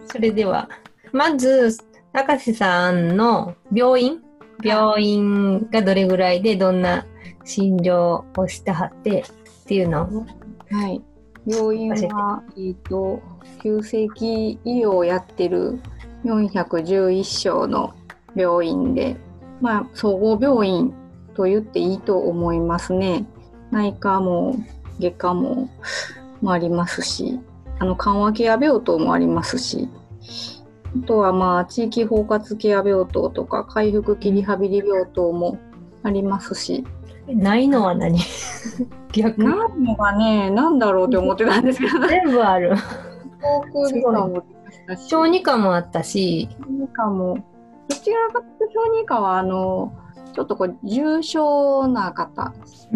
それではまず高瀬さんの病院がどれぐらいでどんな診療をしてはってっていうのを。 はい、病院は、急性期医療をやってる411床の病院で、総合病院と言っていいと思いますね。内科も外科もありますし、緩和ケア病棟もありますし、あとは地域包括ケア病棟とか回復期リハビリ病棟もありますし。 ないのは何？逆にないのがね、なんだろうって思ってたんですけど全部ある。 航空理科もあったし、 小児科もあったし、 小児科もどちらかというと小児科はちょっと重症な方、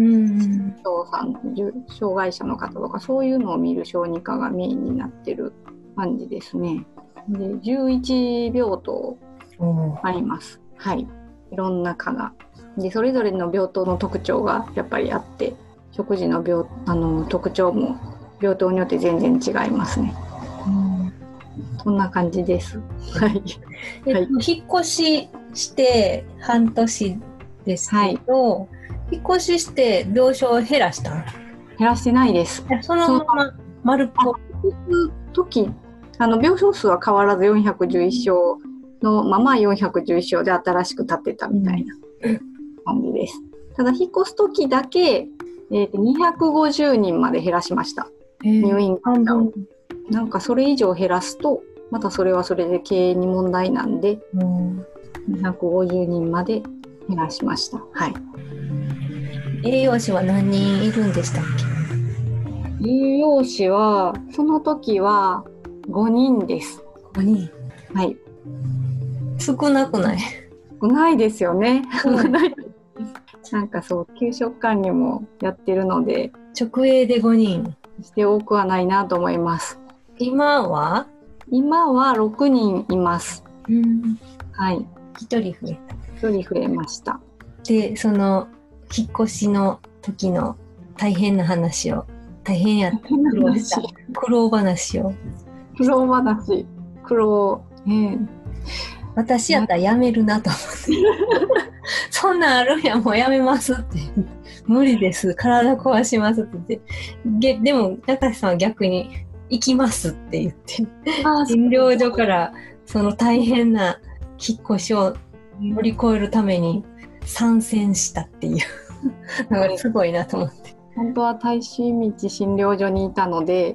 障害者の方とかそういうのを見る小児科がメインになってる感じですね。で11病棟あります。はい、いろんな科がでそれぞれの病棟の特徴がやっぱりあって、食事の特徴も病棟によって全然違いますね。そんな感じです。はい。 引っ越しして半年ですけど、引っ越しして病床を減らした？ 減らしてないです。 そのまま丸っぽ時病床数は変わらず411床のまま411床で新しく建てたみたいな感じです。ただ引っ越す時だけ、250人まで減らしました。入院患者をなんかそれ以上減らすとまたそれはそれで経営に問題なんで、250人まで減らしました。はい。 栄養士は何人いるんでしたっけ？栄養士はその時は5人です。 5人。 はい。 少なくない？ 少ないですよね。なんか給食管理もやってるので直営で5人して多くはないなと思います。 今は 6人います。はい。 1人増えました。 でその引っ越しの時の大変な話を苦労話を私やったらやめるなと思ってそんなんあるんや、もうやめますって無理です、体壊しますって言って、でも高橋さんは逆に行きますって言って診療所からその大変な引っ越しを乗り越えるために参戦したっていうのがすごいなと思って。 本当は大使道診療所にいたので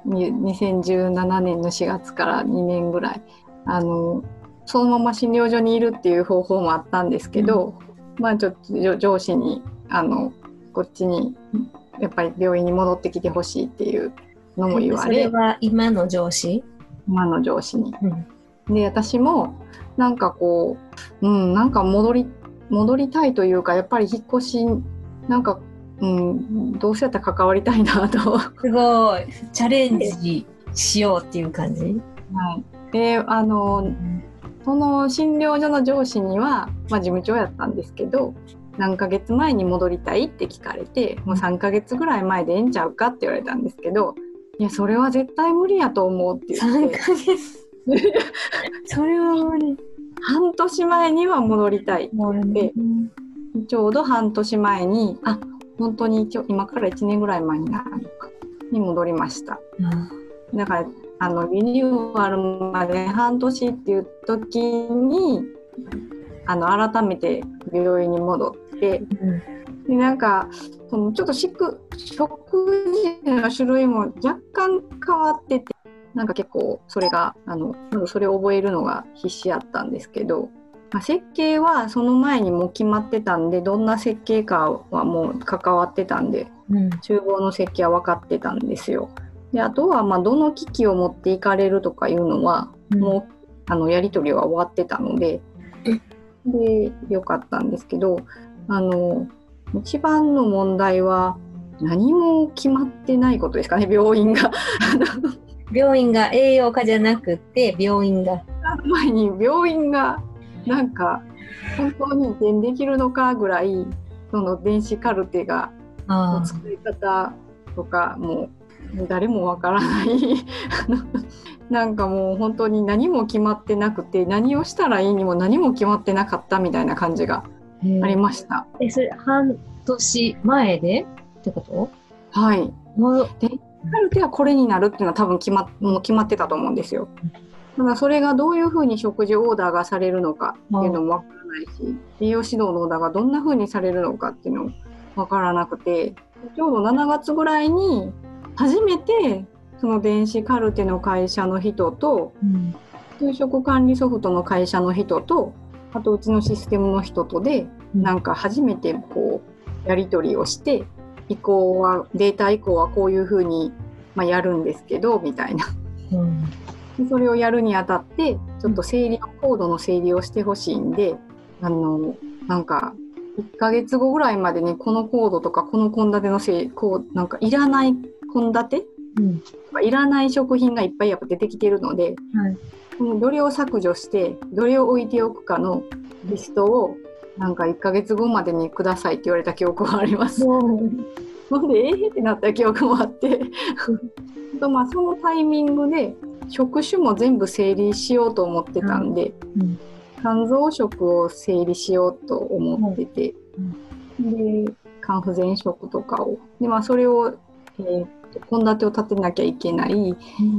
2017年の4月から2年ぐらいそのまま診療所にいるっていう方法もあったんですけど、ちょっと上司にこっちにやっぱり病院に戻ってきてほしいっていうのも言われ。 それは今の上司に、で私もなんかなんか戻りたいというか、やっぱり引っ越しなんか、どうせやったら関わりたいなとすごいチャレンジしようっていう感じ。 はい。でその診療所の上司には、事務長やったんですけど、何ヶ月前に戻りたいって聞かれて、もう3ヶ月ぐらい前でええんちゃうかって言われたんですけど、いやそれは絶対無理やと思うって言って。 3ヶ月それは無理。 半年前には戻りたいって言って、ちょうど半年前に本当に今から1年ぐらい前になるのかに戻りました。だからリニューアルまで半年っていう時に改めて病院に戻って、でなんかちょっと食事の種類も若干変わってて、なんか結構それがそれを覚えるのが必死やったんですけど、設計はその前にもう決まってたんで、どんな設計かはもう関わってたんで、厨房の設計は分かってたんですよ。であとはどの機器を持っていかれるとかいうのは、もうやり取りは終わってたので、でよかったんですけど、一番の問題は何も決まってないことですかね。病院が栄養科じゃなくて病院が前に病院がなんか本当に移転できるのかぐらい、その電子カルテがの使い方とかもう誰もわからないなんかもう本当に何も決まってなくて、何をしたらいいにも何も決まってなかったみたいな感じがありました。 それ半年前でってこと？ はい。でカルテはこれになるっていうのは多分もう決まってたと思うんですよ。ただそれがどういうふうに食事オーダーがされるのかっていうのもわからないし、栄養指導のオーダーがどんなふうにされるのかっていうのもわからなくて、ちょうど7月ぐらいに初めてその電子カルテの会社の人と、給食管理ソフトの会社の人と、あとうちのシステムの人とで、なんか初めてこうやり取りをして、データ移行はこういうふうに、やるんですけどみたいな、それをやるにあたってちょっとコードの整理をしてほしいんで、なんか1ヶ月後ぐらいまでにこのコードとかこの献立のなんかいらない献立、いらない食品がいっぱいやっぱ出てきてるので、どれを削除してどれを置いておくかのリストをなんか1ヶ月後までにくださいって言われた記憶があります。なんでってなった記憶もあってそのタイミングで職種も全部整理しようと思ってたんで、肝臓食を整理しようと思ってて、で肝不全食とかをで、それを献立を立てなきゃいけない、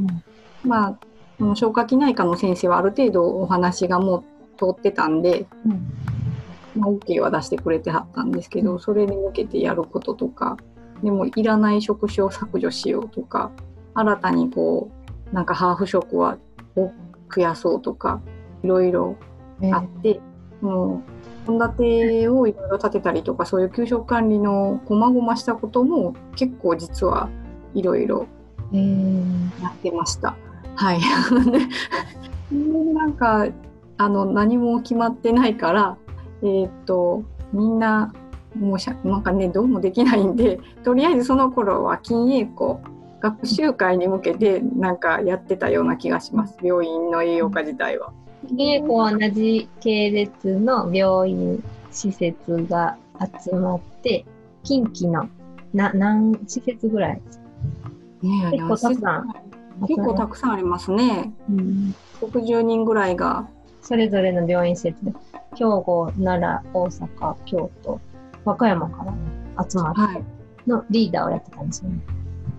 消化器内科の先生はある程度お話がもう通ってたんで、OK は出してくれてはったんですけど、それに向けてやることとか、でもいらない食種を削除しようとか、新たになんかハーフ食を増やそうとかいろいろあって、献立をいろいろ立てたりとか、そういう給食管理のこまごましたことも結構実はいろいろやってました。はい。なんか何も決まってないから、みんなもうなんかねどうもできないんで、とりあえずその頃は筋栄養学習会に向けてなんかやってたような気がします。病院の栄養科自体は。 筋栄養同じ系列の病院施設が集まって近畿の何施設ぐらい？結構たくさんありますね。60人ぐらいがそれぞれの病院施設で兵庫、奈良、大阪、京都、和歌山から集まってのリーダーをやってたんですよね。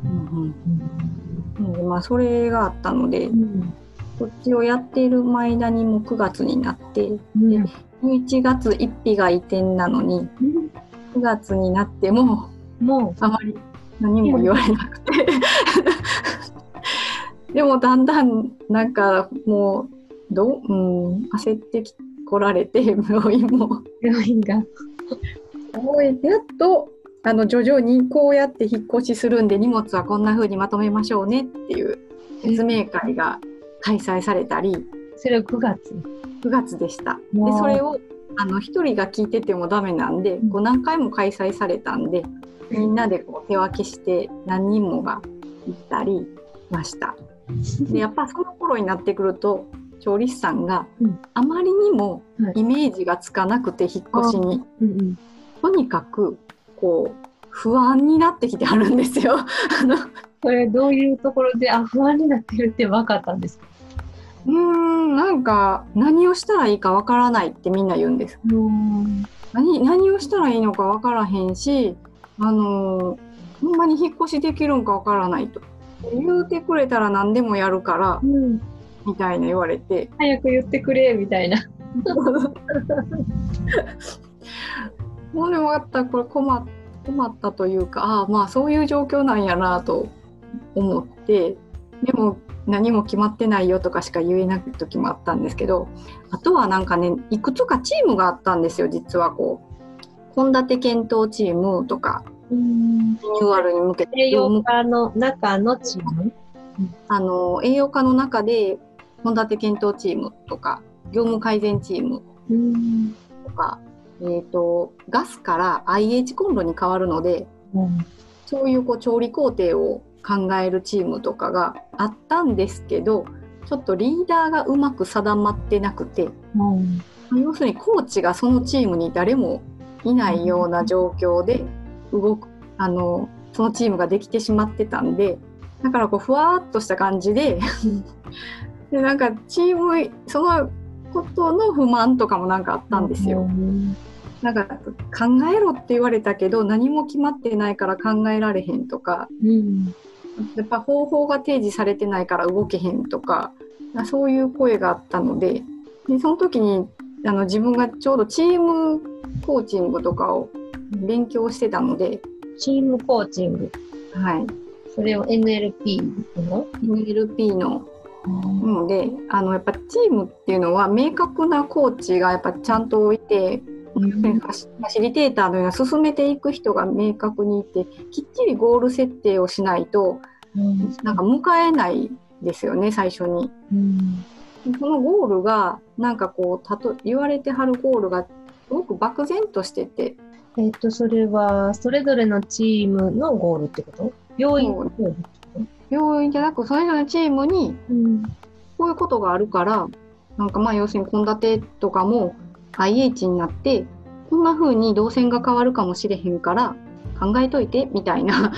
それがあったので、こっちをやっている間にも9月になって、11月1日が移転なのに、9月になってもあまり何も言われなくてでもだんだんなんかもう焦ってこられて、病院がやっと徐々にこうやって引っ越しするんで荷物はこんな風にまとめましょうねっていう説明会が開催されたり。 それは9 月でした。でそれを一人が聞いててもダメなんで、何回も開催されたんで、みんなで手分けして何人もが行ったりました。でやっぱその頃になってくると調理師さんがあまりにもイメージがつかなくて、引っ越しに、とにかく不安になってきてあるんですよこれどういうところで不安になってるって分かったんですか？ なんか何をしたらいいか分からないってみんな言うんです。何をしたらいいのか分からへんし、ほんまに引っ越しできるんか分からないと言うてくれたら何でもやるから、みたいな言われて、 早く言ってくれみたいなもうでもこれ困ったというか、そういう状況なんやなと思って、でも何も決まってないよとかしか言えない時もあったんですけど、あとはなんかね、いくつかチームがあったんですよ。実は献立検討チームとか、リニューアルに向けて栄養科の中のチーム、 栄養科の中で献立検討チームとか業務改善チームとか、ガスから IH コンロに変わるので、そういう調理工程を考えるチームとかがあったんですけど、ちょっとリーダーがうまく定まってなくて、要するにコーチがそのチームに誰もいないような状況でそのチームができてしまってたんで、 だからこうふわーっとした感じででなんかチームそのことの不満とかもなんかあったんですよ。なんか考えろって言われたけど何も決まってないから考えられへんとか、やっぱ方法が提示されてないから動けへんとか、そういう声があったので、その時に自分がちょうどチームコーチングとかを勉強してたので。 チームコーチング、 はい、 それを NLP ののでやっぱチームっていうのは明確なコーチがやっぱちゃんといて、ファシリテーターのような進めていく人が明確にいて、きっちりゴール設定をしないと、なんか迎えないですよね、最初に。そのゴールがなんかこう言われてはるゴールがすごく漠然としてて、 それはそれぞれのチームのゴールってこと？病院じゃなく、それぞれのチームにこういうことがあるから、なんか要するに献立とかも IH になってこんな風に動線が変わるかもしれへんから考えといてみたいな、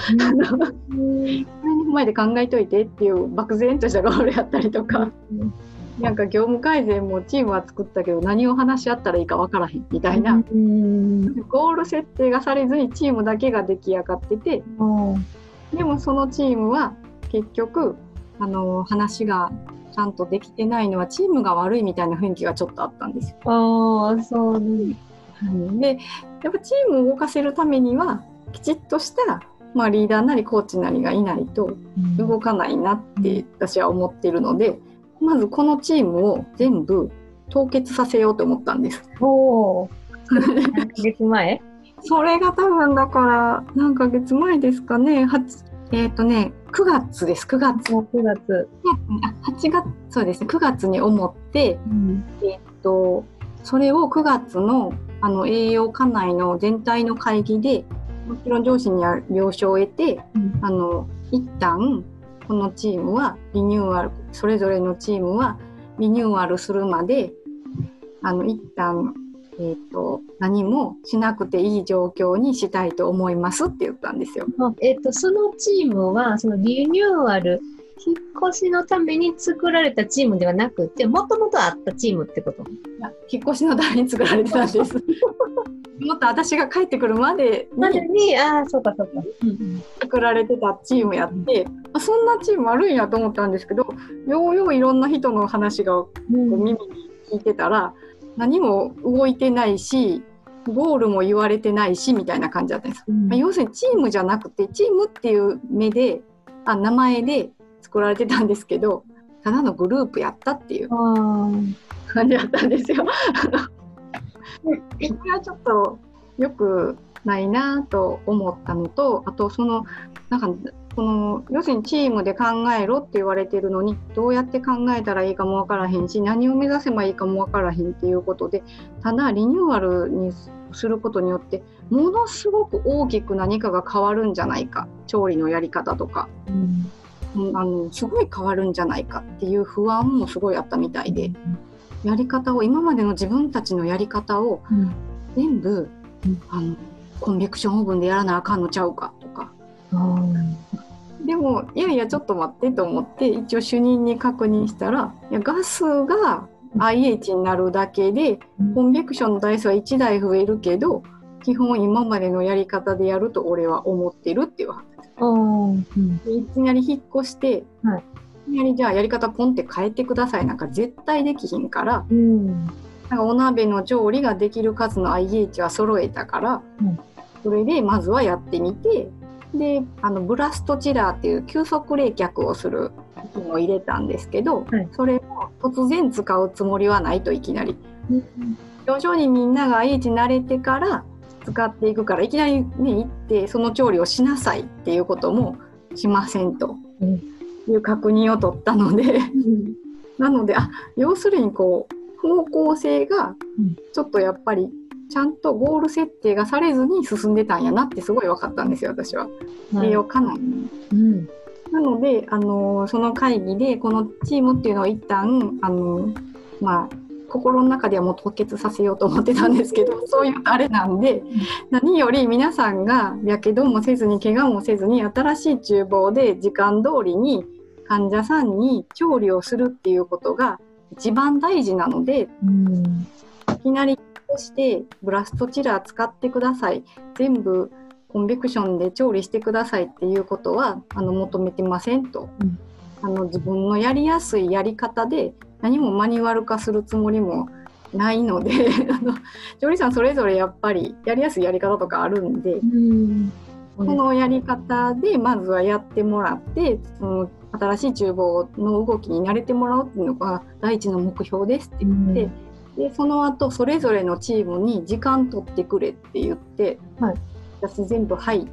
前で考えといてっていう漠然としたゴールやったりとか、なんか業務改善もチームは作ったけど何を話し合ったらいいか分からへんみたいな、ゴール設定がされずにチームだけが出来上がってて、でもそのチームは結局話がちゃんとできてないのはチームが悪いみたいな雰囲気がちょっとあったんですよ。 そうね。 でやっぱチームを動かせるためにはきちっとした、リーダーなりコーチなりがいないと動かないなって私は思ってるので、まずこのチームを全部凍結させようと思ったんです。 何ヶ月前？ それが多分だから何ヶ月前ですかね。9月です。9月。 9月。 8月、そうですね。9月に思って、それを9月の栄養課内の全体の会議で、もちろん上司には了承を得て、一旦このチームはリニューアル、それぞれのチームはリニューアルするまで一旦何もしなくていい状況にしたいと思いますって言ったんですよ。 そのチームはそのリニューアル、引っ越しのために作られたチームではなくて、もともとあったチームってこと？ 引っ越しのために作られてたんです。もっと私が帰ってくるまでにそうか、 作られてたチームやって、そんなチームあるんやと思ったんですけど、よういろんな人の話が耳に聞いてたら、何も動いてないしゴールも言われてないしみたいな感じだったんです、要するにチームじゃなくてチームっていう名前で作られてたんですけど、ただのグループやったっていう感じだったんですよ。これはちょっと良くないなと思ったのと、あと要するにチームで考えろって言われてるのに、どうやって考えたらいいかも分からへんし、何を目指せばいいかも分からへんっていうことで、ただリニューアルにすることによってものすごく大きく何かが変わるんじゃないか、調理のやり方とか、すごい変わるんじゃないかっていう不安もすごいあったみたいで、やり方を、今までの自分たちのやり方を全部、コンベクションオーブンでやらなあかんのちゃうかとか、でもいやちょっと待ってと思って一応主任に確認したら、ガスが IH になるだけでコンベクションの台数は1台増えるけど、基本今までのやり方でやると俺は思ってるっていう話で、いきなり引っ越して、いきなりじゃあやり方ポンって変えてくださいなんか絶対できひんから、なんかお鍋の調理ができる数の IH は揃えたから、それでまずはやってみて、でブラストチラーっていう急速冷却をする機能を入れたんですけど、それを突然使うつもりはないと、いきなり、徐々にみんなが IH 慣れてから使っていくから、いきなりね行ってその調理をしなさいっていうこともしませんという確認を取ったので、なので要するにこう方向性がちょっとやっぱりちゃんとゴール設定がされずに進んでたんやなってすごい分かったんですよ、私は。栄養かなり、なのでその会議でこのチームっていうのを一旦心の中ではもう凍結させようと思ってたんですけどそういうあれなんで、何より皆さんがやけどもせずに怪我もせずに新しい厨房で時間通りに患者さんに調理をするっていうことが一番大事なので、いきなりしてブラストチラー使ってください、全部コンベクションで調理してくださいっていうことは求めてませんと、自分のやりやすいやり方で何もマニュアル化するつもりもないので調理師さんそれぞれやっぱりやりやすいやり方とかあるんで、そのやり方でまずはやってもらって、その新しい厨房の動きに慣れてもらうっていうのが第一の目標ですって言って、でその後それぞれのチームに時間取ってくれって言って、私全部入って、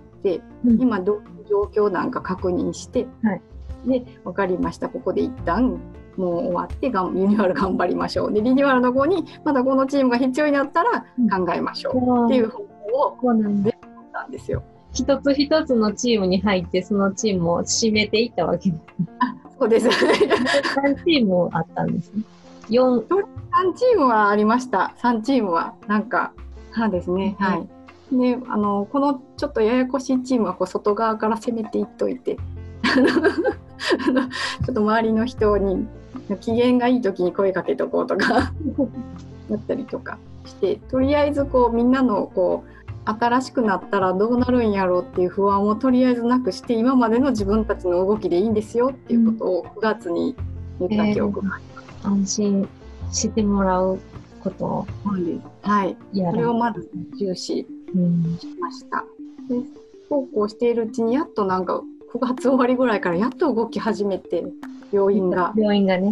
今どういう状況なんか確認して、で分かりました、ここで一旦もう終わってリニューアル頑張りましょう、でリニューアルの後にまたこのチームが必要になったら考えましょうっていう方法を全部取ったんですよ。 一つ一つのチームに入ってそのチームを締めていったわけです。 そうです。 3チームあったんですね。3 チームはありました。3チームはなんかですね、でこのちょっとややこしいチームは外側から攻めていっといてちょっと周りの人に機嫌がいい時に声かけとこうとかやったりとかして、とりあえずみんなの新しくなったらどうなるんやろうっていう不安をとりあえずなくして、今までの自分たちの動きでいいんですよっていうことを9月に言った記憶があります。 安心してもらうことを、 それをまず重視しました。でそうこうしているうちにやっとなんか9月終わりぐらいからやっと動き始めて、病院がね、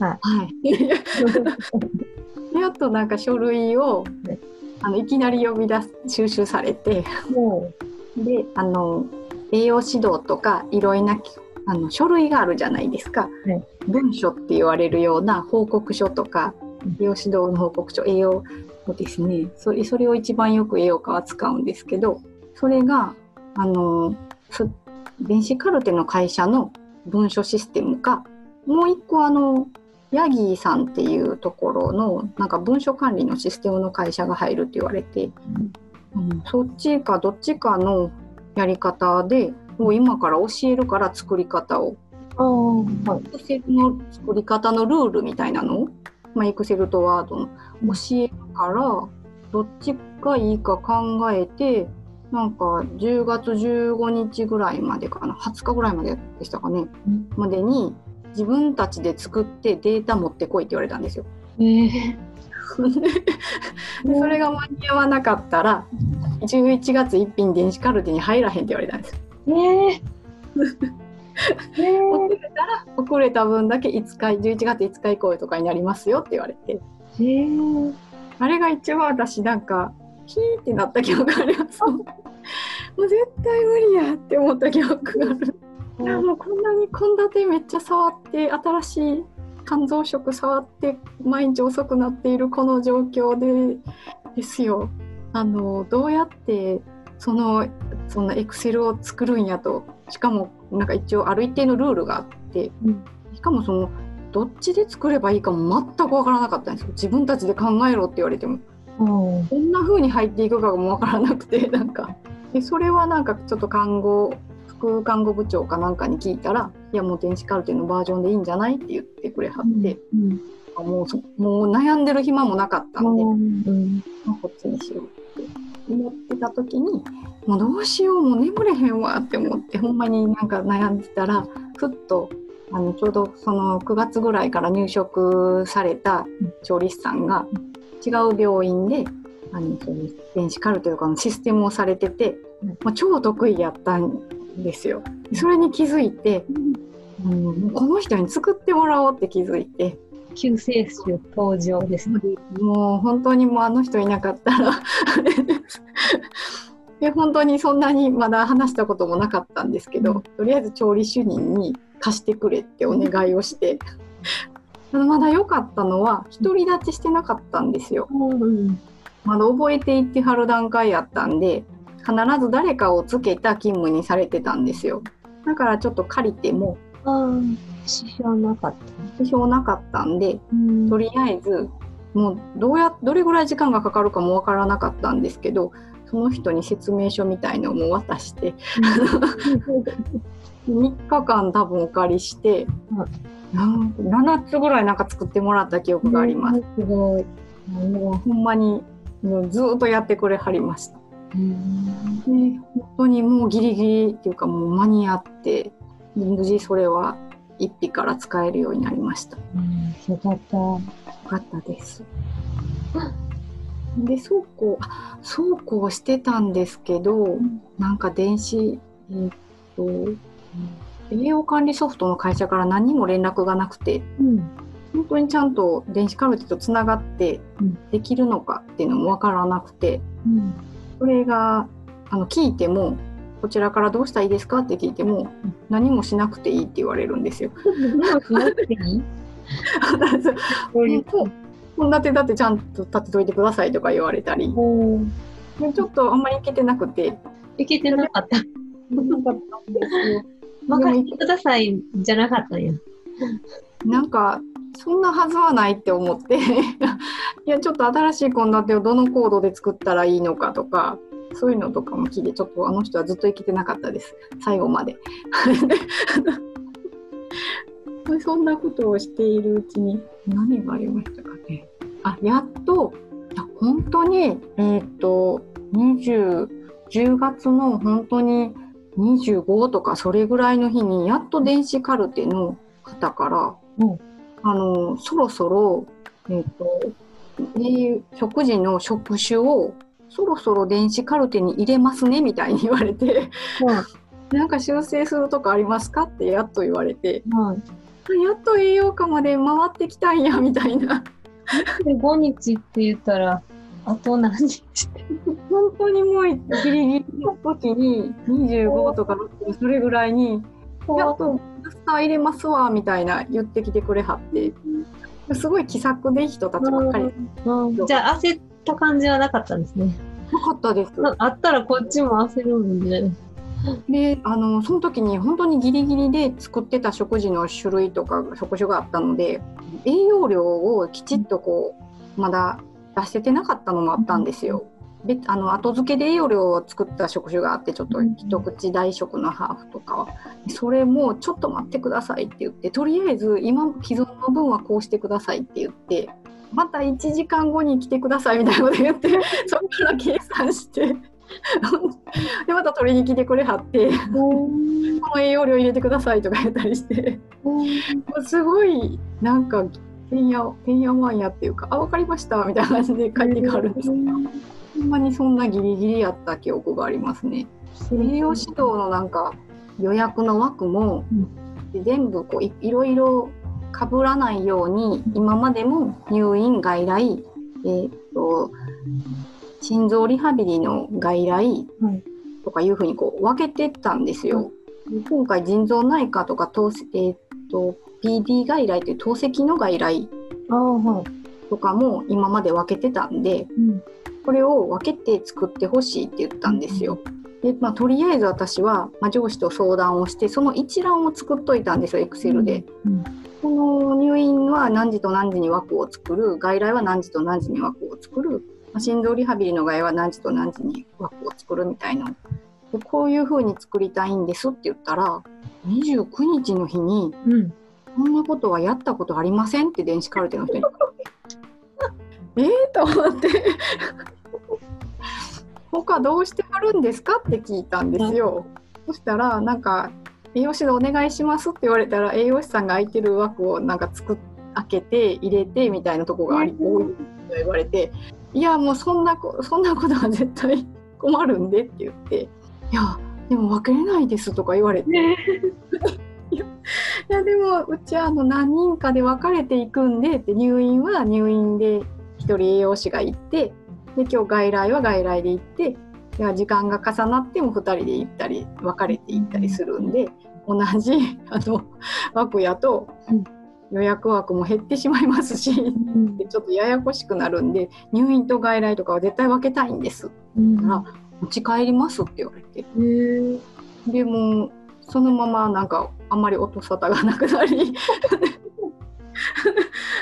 やっとなんか書類をいきなり呼び出す収集されて、で栄養指導とかいろいろな書類があるじゃないですか、文書って言われるような報告書とか、栄養指導の報告書、栄養ですね、それを一番よく栄養科は使うんですけど、それが電子カルテの会社の文書システムか、もう一個ヤギーさんっていうところのなんか文書管理のシステムの会社が入るって言われて、そっちかどっちかのやり方でもう今から教えるから作り方を、Excel の作り方のルールみたいなのを、Excel と Word の教えるから、どっちがいいか考えて、なんか10月15日ぐらいまでかな、20日ぐらいまででしたかね、までに自分たちで作ってデータ持ってこいって言われたんですよ。それが間に合わなかったら11月1日電子カルテに入らへんって言われたんですよ。遅れた分だけ11月5日以降とかになりますよって言われて、あれが一番私なんかヒーってなった記憶があります。もう絶対無理やって思った記憶がある。もうこんなに献立めっちゃ触って新しい肝臓食触って毎日遅くなっているこの状況ですよ。どうやってそんなエクセルを作るんやと、しかもなんか一応ある一定のルールがあって、しかもどっちで作ればいいかも全く分からなかったんですよ。自分たちで考えろって言われても、こんな風に入っていくかも分からなくて、でそれはなんかちょっと副看護部長かなんかに聞いたら、いやもう電子カルテのバージョンでいいんじゃないって言ってくれはって、もう悩んでる暇もなかったんで、こっちにしようって思ってた時に、もうどうしよう、もう眠れへんわって思って、ほんまになんか悩んでたら、ふっとちょうどその9月ぐらいから入職された調理師さんが違う病院で電子カルテとかのシステムをされてて、超得意やったんですよ。それに気づいて、この人に作ってもらおうって気づいて、 救世主登場ですね。 もう本当にもうあの人いなかったらで本当にそんなにまだ話したこともなかったんですけど、とりあえず調理主任に貸してくれってお願いをしてまだ良かったのは独り立ちしてなかったんですよ。まだ覚えていってはる段階やったんで、必ず誰かをつけた勤務にされてたんですよ。だからちょっと借りても支障なかったんで、とりあえずもうどれぐらい時間がかかるかもわからなかったんですけど、その人に説明書みたいのも渡して3日間多分お借りして、7つぐらいなんか作ってもらった記憶があります。 すごい。 もうほんまにもうずっとやってくれはりました。で本当にもうギリギリっていうかもう間に合って、無事それは1匹から使えるようになりました。 よかった。 よかったです。で走行してたんですけど、なんか電子栄養管理ソフトの会社から何にも連絡がなくて、本当にちゃんと電子カルテとつながってできるのかっていうのもわからなくて、それが聞いても、こちらからどうしたらいいですかって聞いても、何もしなくていいって言われるんですよ。 何もしなくていい献立だってちゃんと立てといてくださいとか言われたり、ちょっとあんまりいけてなくて。 いけてなかった。任せてくださいじゃなかったんや。 なんかそんなはずはないって思っていやちょっと新しい献立をどのコードで作ったらいいのかとか、そういうのとかも聞いて、ちょっとあの人はずっと生きてなかったです、最後までそんなことをしているうちに何がありましたかね。やっと本当に10月の本当に25とかそれぐらいの日にやっと電子カルテの方から、そろそろ、食事の職種をそろそろ電子カルテに入れますねみたいに言われて、なんか修正するとこありますかってやっと言われて、やっと栄養価まで回ってきたんやみたいな。 25日って言ったらあと何日本当にもうギリギリの時に25とか6それぐらいにやっとマスター入れますわみたいな言ってきてくれはって、すごい気さくでいい人たちばっかり。 じゃあ焦った感じはなかったんですね。 なかったです。 あったらこっちも焦るんで。 でその時に本当にギリギリで作ってた食事の種類とか職種があったので、栄養量をきちっとまだ出せてなかったのもあったんですよ。で後付けで栄養量を作った食種があって、ちょっと一口大食のハーフとかはそれもちょっと待ってくださいって言って、とりあえず今既存の分はこうしてくださいって言って、また1時間後に来てくださいみたいなこと言ってそこから計算してでまた取りに来てくれはってこの栄養量入れてくださいとか言ったりしてすごいなんかてんやわんやっていうか、分かりましたみたいな感じで帰ってくるんですけど、ほんまにそんなギリギリやった記憶がありますね。栄養指導のなんか予約の枠も、全部いろいろ被らないように今までも入院外来、心臓リハビリの外来とかいうふうに分けてったんですよ。今回腎臓内科とかPD 外来という透析の外来とかも今まで分けてたんで、これを分けて作ってほしいって言ったんですよ。でとりあえず私は、上司と相談をしてその一覧を作っといたんですよ、Excel で。この入院は何時と何時に枠を作る、外来は何時と何時に枠を作る、心臓リハビリの外来は何時と何時に枠を作るみたいなで、こういう風に作りたいんですって言ったら、29日の日に、そんなことはやったことありませんって電子カルテの人にと思って他どうしてあるんですかって聞いたんですよ。そしたらなんか栄養士でお願いしますって言われたら、栄養士さんが空いてる枠をなんか開けて入れてみたいなとこが多いと言われて、いやもうそんなことは絶対困るんでって言って、いやでも分けれないですとか言われていやでもうちは何人かで分かれていくんでって、入院は入院で1人栄養士が行って、で今日外来は外来で行って、いや時間が重なっても2人で行ったり分かれて行ったりするんで、同じ枠やと予約枠も減ってしまいますし、でちょっとややこしくなるんで、入院と外来とかは絶対分けたいんです、だから持ち帰りますって言われて、でもそのままなんかあんまり音沙汰がなくなり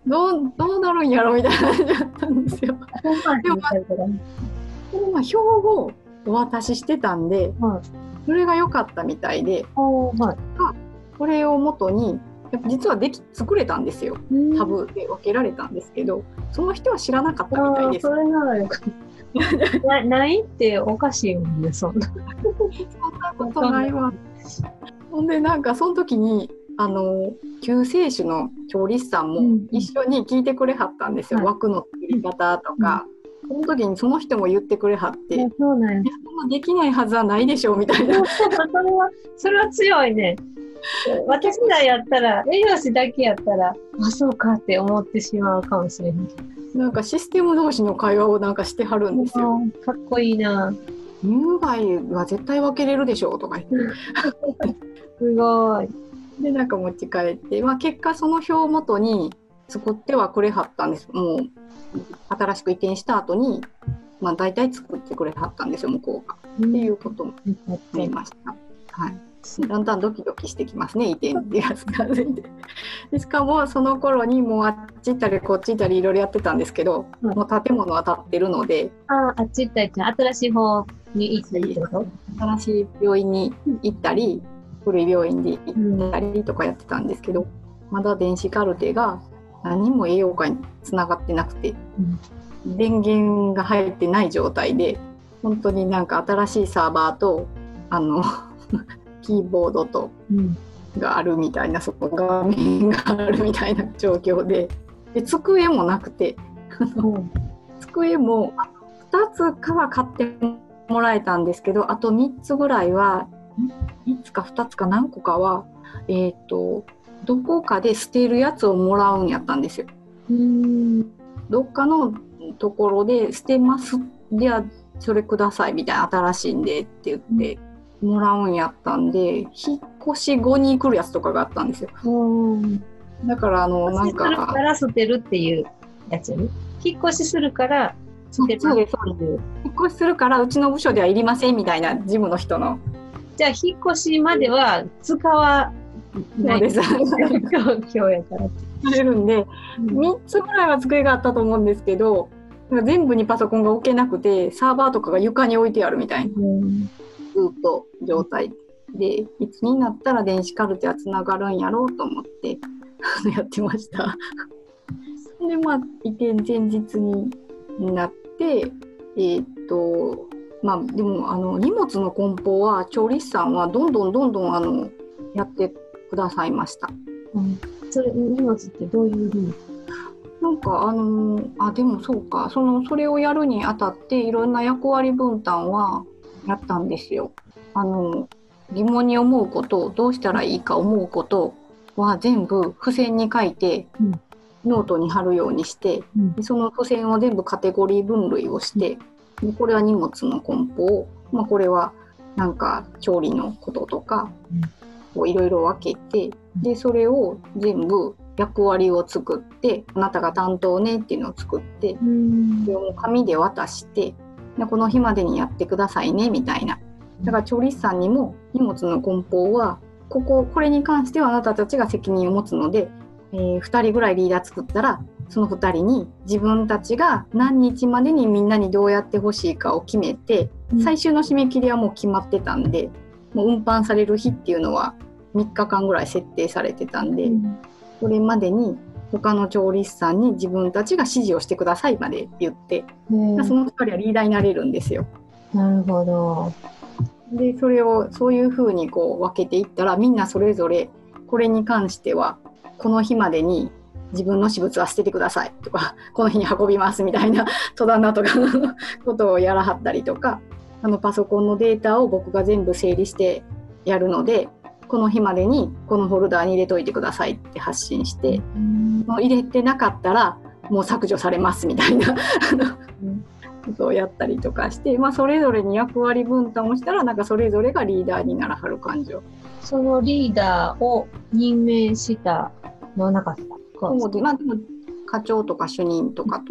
どうなるんやろみたいな感じだったんですよ。でも票をお渡ししてたんで、それが良かったみたいで、これを元に実は作れたんですよ。タブで分けられたんですけど、その人は知らなかったみたいです。 それならよかったないっておかしいもんね、そんなことないわ。ほんでなんかその時に救世主の調理師さんも一緒に聞いてくれはったんですよ、枠の作り方とか、その時にその人も言ってくれはって、 そうなんや、 そんなできないはずはないでしょうみたいな。 それは強いね。私らやったら、栄養士だけやったら、そうかって思ってしまうかもしれない。 なんかシステム同士の会話をなんかしてはるんですよ。 かっこいいな。 乳害は絶対分けれるでしょうとか言ってすごい。 でなんか持ち帰って、結果その表を元に作ってはくれはったんです。もう新しく移転した後に、大体作ってくれはったんですよ、向こうが、っていうこともありました。はい、だんだんドキドキしてきますね、移転ってやつがでしかもその頃にもうあっち行ったりこっち行ったりいろいろやってたんですけど、もう建物は建ってるので、 あっち行ったり新しい方に行ったりってこと？ 新しい病院に行ったり古い病院で行ったりとかやってたんですけど、まだ電子カルテが何も栄養価につながってなくて、電源が入ってない状態で、本当になんか新しいサーバーとキーボードとがあるみたいな、そこ画面があるみたいな状況で、机もなくて机も2つから買ってもらえたんですけど、あと3つぐらいは3つか2つか何個かはどこかで捨てるやつをもらうんやったんですよ。どっかのところで捨てます、ではそれくださいみたいな、新しいんでって言ってもらうんやったんで、引っ越し後に来るやつとかがあったんですよ。だからなんか引っ越しするから捨てるっていうやつね。引っ越しするから捨てる。 そうです。引っ越しするからうちの部署ではいりませんみたいな、事務の人の。 じゃあ引っ越しまでは使わないです。今日やから。 されるんで、3つぐらいは机があったと思うんですけど、全部にパソコンが置けなくて、サーバーとかが床に置いてあるみたいな、ずっと状態で、いつになったら電子カルテはつながるんやろうと思ってやってました。で移転前日になって、でも荷物の梱包は調理師さんはどんどんやってくださいました。 それ荷物ってどういう荷物？ なんかでもそうか、それをやるにあたっていろんな役割分担はやったんですよ。疑問に思うこと、どうしたらいいか思うことは全部付箋に書いて、ノートに貼るようにして、その付箋を全部カテゴリー分類をして、でこれは荷物の梱包、これはなんか調理のこととかいろいろ分けて、でそれを全部役割を作って、あなたが担当ねっていうのを作って、それを紙で渡して、でこの日までにやってくださいねみたいな。だから調理師さんにも荷物の梱包はこれに関してはあなたたちが責任を持つので、2人ぐらいリーダー作ったら、その2人に自分たちが何日までにみんなにどうやってほしいかを決めて、最終の締め切りはもう決まってたんで、もう運搬される日っていうのは3日間ぐらい設定されてたんで、それまでに他の調理師さんに自分たちが指示をしてくださいまで言って、その2人はリーダーになれるんですよ。 なるほど。 でそれをそういう風に分けていったら、みんなそれぞれこれに関してはこの日までに自分の私物は捨ててくださいとか、この日に運びますみたいな戸棚とかのことをやらはったりとか、パソコンのデータを僕が全部整理してやるので、この日までにこのフォルダーに入れといてくださいって発信して、もう入れてなかったらもう削除されますみたいなことをやったりとかして、それぞれに役割分担をしたら、なんかそれぞれがリーダーにならはる感じを。 そのリーダーを任命したのはなかったか。 でも課長とか主任とかと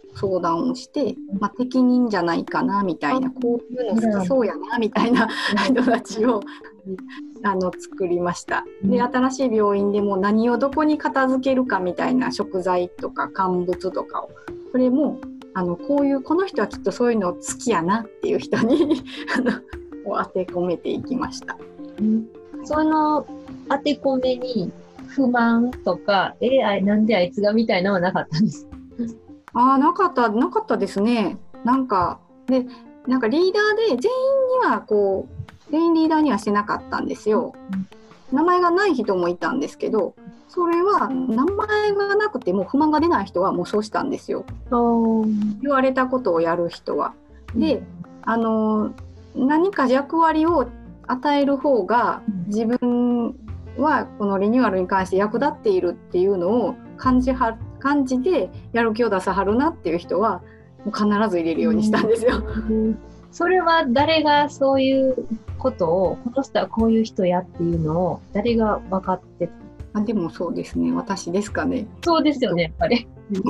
相談をして、適任じゃないかなみたいな、こういうの好きそうやなみたいな人たちを作りました。で、新しい病院でも何をどこに片付けるかみたいな食材とか乾物とかを、それもこの人はきっとそういうの好きやなっていう人に当て込めていきました。 その当て込めに不満とか、なんであいつがみたいなのはなかったんですなかったですね。なんかリーダーで全員リーダーにはしてなかったんですよ。名前がない人もいたんですけど、それは名前がなくても不満が出ない人はもうそうしたんですよ。言われたことをやる人は。で、何か役割を与える方が自分はこのリニューアルに関して役立っているっていうのを感じてやる気を出さはるなっていう人はもう必ず入れるようにしたんですよ。 それは誰がそういうことを、この人はこういう人やっていうのを誰が分かってた？ でもそうですね、私ですかね。 そうですよね、やっぱり。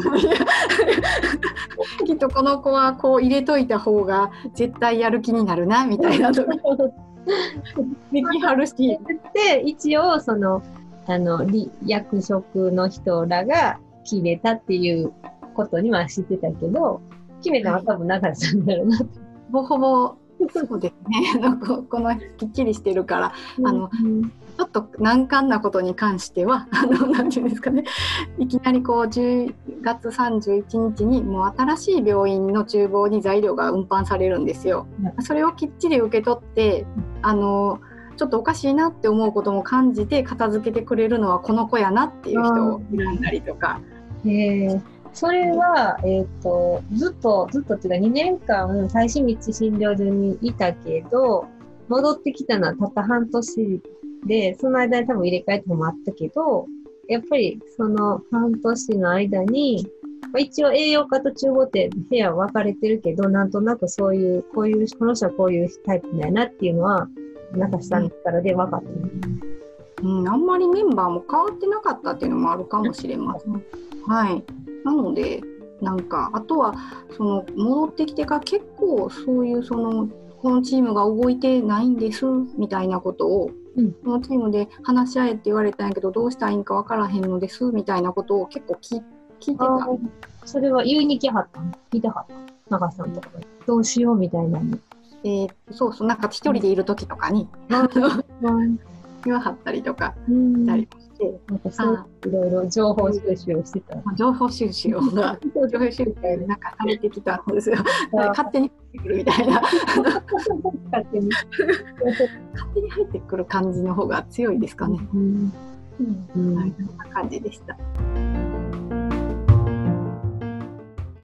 きっとこの子はこう入れといた方が絶対やる気になるなみたいなとかできはるし。 で、一応役職の人らが決めたっていうことには知ってたけど、決めたのは多分中さんだろうなって。 ほぼそうですね。このきっちりしてるからちょっと難関なことに関してはなんていうんですかね、いきなり10月31日にもう新しい病院の厨房に材料が運搬されるんですよ。それをきっちり受け取ってちょっとおかしいなって思うことも感じて片付けてくれるのはこの子やなっていう人を選んだりとか。 それは、ずっとっていうか2年間最新道診療所にいたけど、戻ってきたのはたった半年で、その間に多分入れ替えてもあったけど、やっぱりその半年の間に、一応栄養科と厨房って部屋分かれてるけど、なんとなくこの人はこういうタイプだよなっていうのは、中さんからで分かってる。 あんまりメンバーも変わってなかったっていうのもあるかもしれません。はい。なのであとは戻ってきてから結構そういうこのチームが動いてないんですみたいなことを、このチームで話し合えって言われたんやけどどうしたらいいんか分からへんのですみたいなことを結構聞いてた。 それは言いに来はったの？聞いてはった？中さんとかどうしようみたいなの。 そう一人でいる時とかに言わはったりとかしたりして、 いろいろ情報収集をしてた。 情報収集がされてきたんですよ。勝手に入ってくるみたいな勝手に入ってくる感じの方が強いですかね。そんな感じでした。